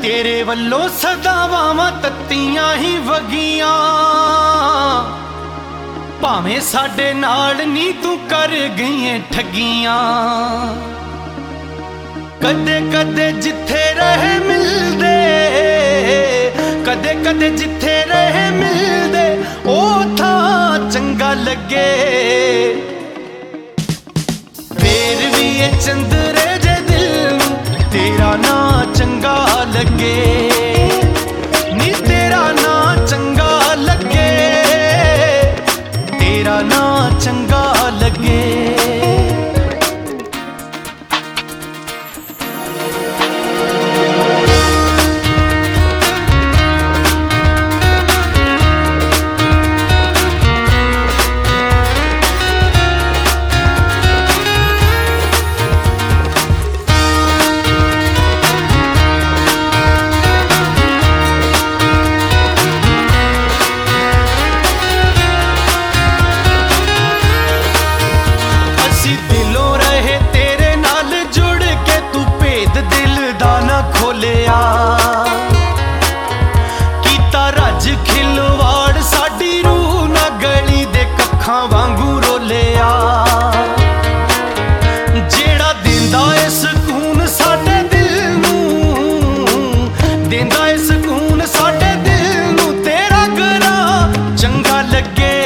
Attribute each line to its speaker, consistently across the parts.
Speaker 1: तेरे वल्लों सदावां तत्तियां ही वगियां, भावें साडे नाल नी तू कर गई ठगियां। कदे कदे जिथे रहे मिलदे, कदे कदे जिथे रहे मिलदे, ओ था चंगा लगे। फिर भी ये चंदरे जे दिल नूं तेरा ना चंगा लगे, नी तेरा ना चंगा लगे, तेरा ना चंगा लगे। खोलिया कीता रज खिलवाड़ साडी रूह ना गली दे कखां वांगू रोलिया। जेड़ा देंदा ए सुकून साडे दिल नूं, देंदा ए सुकून साडे दिल नूं, तेरा गरा चंगा लगे।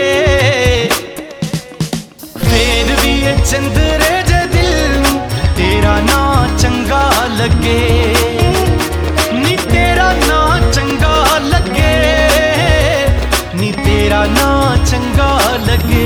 Speaker 1: फिर भी ये चंदरे जे दिल नूं तेरा ना चंगा लगे, नी तेरा ना चंगा लगे, नी तेरा ना चंगा लगे।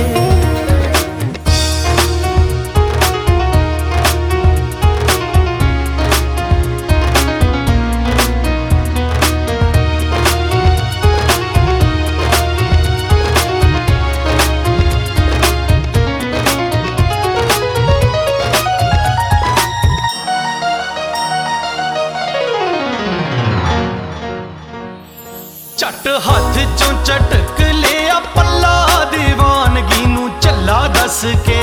Speaker 1: झट हाथ चों झटक लिया पल्ला दीवानगी नूं झल्ला दस के,